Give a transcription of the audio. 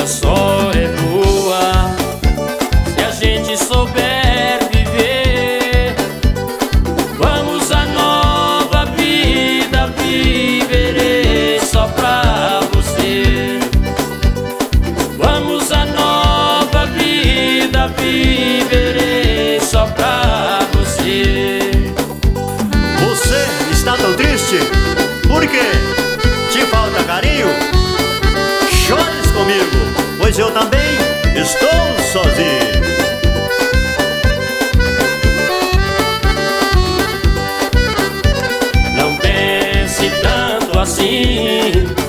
só é boa se a gente souber viver. Vamos a nova vida, viverei só pra você. Vamos a nova vida, viverei só pra você. Você está tão triste? Por quê? Te falta carinho? Chores comigo, pois eu também estou sozinho. Não pense tanto assim,